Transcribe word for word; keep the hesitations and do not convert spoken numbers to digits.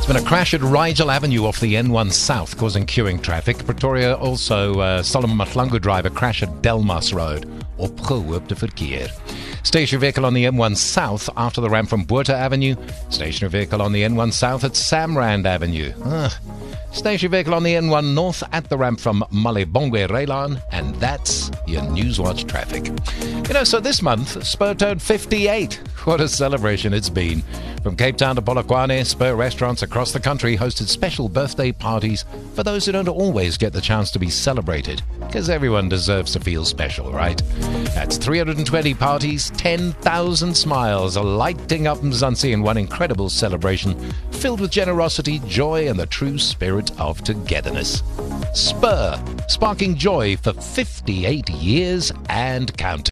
Been a crash at Rigel Avenue off the N one South, causing queuing traffic. Pretoria also, uh, Solomon Mahlangu driver crash at Delmas Road. Opgehoopte verkeer. Stationary vehicle on the N one South after the ramp from Botha Avenue. Stationary vehicle on the N one South at Samrand Avenue. Ugh. Stationary vehicle on the N one North at the ramp from Malebongwe Railan. And that's your Newswatch traffic. You know, so this month, Spur turned fifty-eight. What a celebration it's been. From Cape Town to Polokwane, Spur restaurants across the country hosted special birthday parties for those who don't always get the chance to be celebrated. Because everyone deserves to feel special, right? That's three hundred twenty parties, ten thousand smiles lighting up Mzansi in one incredible celebration filled with generosity, joy, and the true spirit of togetherness. Spur, sparking joy for fifty-eight years and counting.